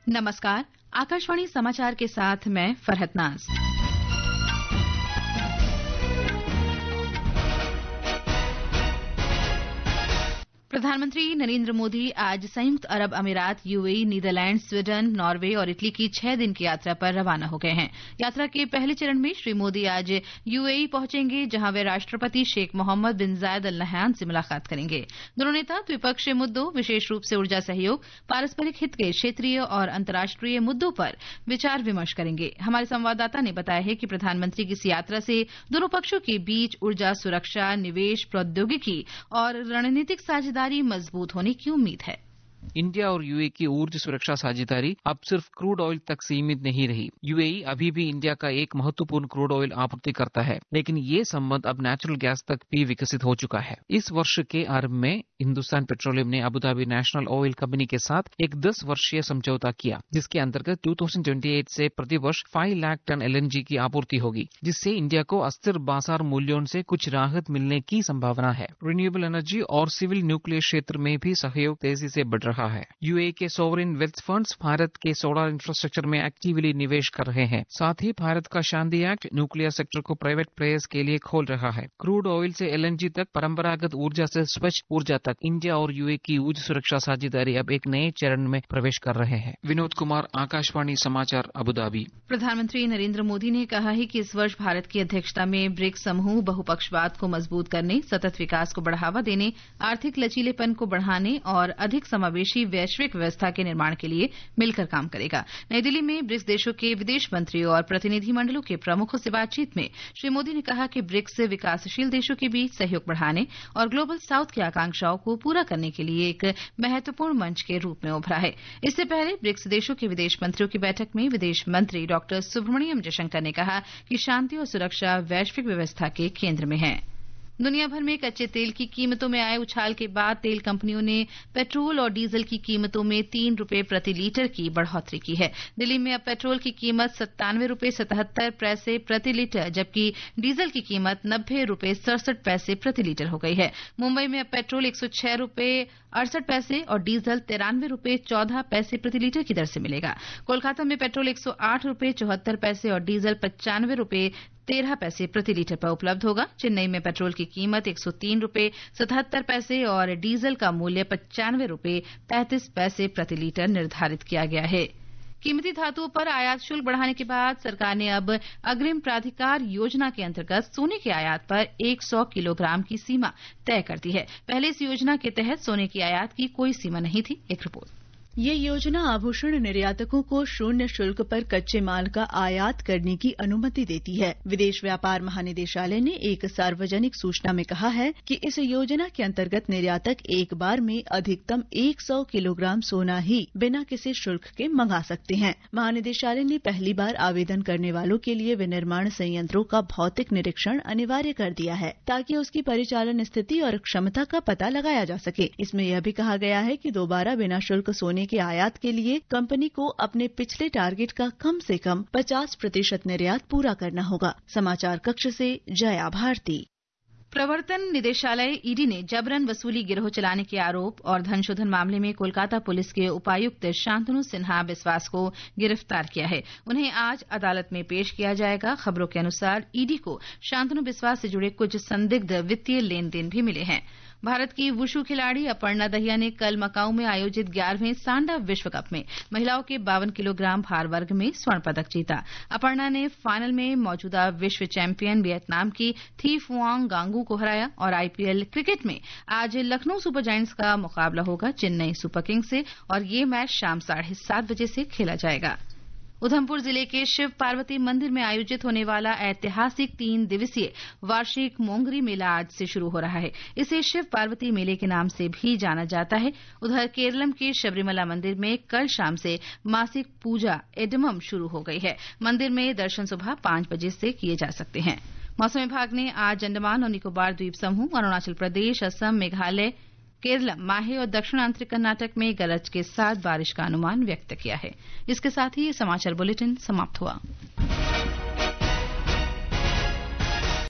नमस्कार, आकाशवाणी समाचार के साथ मैं फरहत नाज। प्रधानमंत्री नरेंद्र मोदी आज संयुक्त अरब अमीरात, यूएई, नीदरलैंड, स्वीडन, नॉर्वे और इटली की 6 दिन की यात्रा पर रवाना हो गए हैं। यात्रा के पहले चरण में श्री मोदी आज यूएई पहुंचेंगे, जहां वे राष्ट्रपति शेख मोहम्मद बिन जायद अल नहयान से मुलाकात करेंगे। दोनों नेता द्विपक्षीय मुद्दों, विशेष रूप से ऊर्जा सहयोग, पारस्परिक हित के क्षेत्रीय और अंतर्राष्ट्रीय मुद्दों पर विचार विमर्श करेंगे। हमारे संवाददाता ने बताया है कि प्रधानमंत्री की इस यात्रा से दोनों पक्षों के बीच ऊर्जा सुरक्षा, निवेश, प्रौद्योगिकी और रणनीतिक साझेदारी मजबूत होने की उम्मीद है। इंडिया और यूएई की ऊर्जा सुरक्षा साझेदारी अब सिर्फ क्रूड ऑयल तक सीमित नहीं रही। यूएई अभी भी इंडिया का एक महत्वपूर्ण क्रूड ऑयल आपूर्ति करता है, लेकिन ये संबंध अब नेचुरल गैस तक भी विकसित हो चुका है। इस वर्ष के आरंभ में हिंदुस्तान पेट्रोलियम ने Abu Dhabi National Oil Company के साथ एक 10 वर्षीय समझौता किया, जिसके अंतर्गत 2028 से प्रतिवर्ष 5 लाख टन एलएनजी की आपूर्ति होगी, जिससे इंडिया को अस्थिर बाजार मूल्यों से कुछ राहत मिलने की संभावना है। रिन्यूएबल एनर्जी और सिविल न्यूक्लियर क्षेत्र में भी सहयोग तेजी से बढ़ रहा है। यूएई के सॉवरेन वेल्थ फंड्स भारत के सोलर इंफ्रास्ट्रक्चर में एक्टिवली निवेश कर रहे हैं। साथ ही भारत का शांति एक्ट न्यूक्लियर सेक्टर को प्राइवेट प्लेयर्स के लिए खोल रहा है। क्रूड ऑयल से एलएनजी तक, परंपरागत ऊर्जा से स्वच्छ ऊर्जा तक, इंडिया और यूएई की ऊर्जा सुरक्षा साझेदारी अब एक नए चरण में प्रवेश कर रहे हैं। विनोद कुमार, आकाशवाणी समाचार, अबू धाबी। प्रधानमंत्री नरेंद्र मोदी ने कहा है कि इस वर्ष भारत की अध्यक्षता में ब्रिक्स समूह बहुपक्षवाद को मजबूत करने, सतत विकास को बढ़ावा देने, आर्थिक लचीलेपन को बढ़ाने और अधिक समावेशी वैश्विक व्यवस्था के निर्माण के लिए मिलकर काम करेगा। नई दिल्ली में ब्रिक्स देशों के विदेश मंत्रियों और प्रतिनिधिमंडलों के प्रमुखों से बातचीत में श्री मोदी ने कहा कि ब्रिक्स विकासशील देशों के बीच सहयोग बढ़ाने और ग्लोबल साउथ की आकांक्षाओं को पूरा करने के लिए एक महत्वपूर्ण मंच के रूप में उभरा है। इससे पहले ब्रिक्स देशों के विदेश मंत्रियों की बैठक में विदेश मंत्री डॉक्टर सुब्रमण्यम जयशंकर ने कहा कि शांति और सुरक्षा वैश्विक व्यवस्था के केंद्र में है। दुनिया भर में कच्चे तेल की कीमतों में आए उछाल के बाद तेल कंपनियों ने पेट्रोल और डीजल की कीमतों में 3 रुपये प्रति लीटर की बढ़ोतरी की है। दिल्ली में अब पेट्रोल की कीमत 97 रुपये 77 पैसे प्रति लीटर, जबकि डीजल की कीमत 90 रुपये 67 पैसे प्रति लीटर हो गई है। मुंबई में अब पेट्रोल 106 रुपये 68 पैसे और डीजल 93 रुपये 14 पैसे प्रति लीटर की दर से मिलेगा। कोलकाता में पेट्रोल 108 रुपये 74 पैसे और डीजल 95 रुपये 13 पैसे प्रति लीटर पर उपलब्ध होगा। चेन्नई में पेट्रोल की कीमत 103 रुपये 77 पैसे और डीजल का मूल्य 95 रुपये 35 पैसे प्रति लीटर निर्धारित किया गया है। कीमती धातुओं पर आयात शुल्क बढ़ाने के बाद सरकार ने अब अग्रिम प्राधिकार योजना के अंतर्गत सोने के आयात पर 100 किलोग्राम की सीमा तय कर दी है। पहले इस योजना के तहत सोने की आयात की कोई सीमा नहीं थी। एक रिपोर्ट। ये योजना आभूषण निर्यातकों को शून्य शुल्क पर कच्चे माल का आयात करने की अनुमति देती है। विदेश व्यापार महानिदेशालय ने एक सार्वजनिक सूचना में कहा है कि इस योजना के अंतर्गत निर्यातक एक बार में अधिकतम 100 किलोग्राम सोना ही बिना किसी शुल्क के मंगा सकते हैं। महानिदेशालय ने पहली बार आवेदन करने वालों के लिए विनिर्माण संयंत्रों का भौतिक निरीक्षण अनिवार्य कर दिया है, ताकि उसकी परिचालन स्थिति और क्षमता का पता लगाया जा सके। इसमें यह भी कहा गया है कि दोबारा बिना शुल्क सोने के आयात के लिए कंपनी को अपने पिछले टारगेट का कम से कम 50% निर्यात पूरा करना होगा। समाचार कक्ष से जया भारती। प्रवर्तन निदेशालय ईडी ने जबरन वसूली गिरोह चलाने के आरोप और धन शोधन मामले में कोलकाता पुलिस के उपायुक्त शांतनु सिन्हा बिस्वास को गिरफ्तार किया है। उन्हें आज अदालत में पेश किया जाएगा। खबरों के अनुसार ईडी को शांतनु बिस्वास से जुड़े कुछ संदिग्ध वित्तीय लेन देन भी मिले हैं। भारत की वुशु खिलाड़ी अपर्णा दहिया ने कल मकाऊ में आयोजित 11वें सांडा विश्व कप में महिलाओं के 52 किलोग्राम भार वर्ग में स्वर्ण पदक जीता। अपर्णा ने फाइनल में मौजूदा विश्व चैंपियन वियतनाम की थी फुआंग गांगू को हराया। और आईपीएल क्रिकेट में आज लखनऊ सुपर जायंट्स का मुकाबला होगा चेन्नई सुपर किंग्स से और ये मैच शाम 7:30 बजे से खेला जाएगा। उधमपुर जिले के शिव पार्वती मंदिर में आयोजित होने वाला ऐतिहासिक 3 दिवसीय वार्षिक मोंगरी मेला आज से शुरू हो रहा है। इसे शिव पार्वती मेले के नाम से भी जाना जाता है। उधर केरलम के शबरीमला मंदिर में कल शाम से मासिक पूजा एडमम शुरू हो गई है। मंदिर में दर्शन सुबह 5 बजे से किए जा सकते हैं। मौसम विभाग ने आज अंडमान और निकोबार द्वीप समूह, अरुणाचल प्रदेश, असम, मेघालय, केरलम, माहे और दक्षिण आंतरिक कर्नाटक में गरज के साथ बारिश का अनुमान व्यक्त किया है। इसके साथ ही ये समाचार बुलेटिन समाप्त हुआ।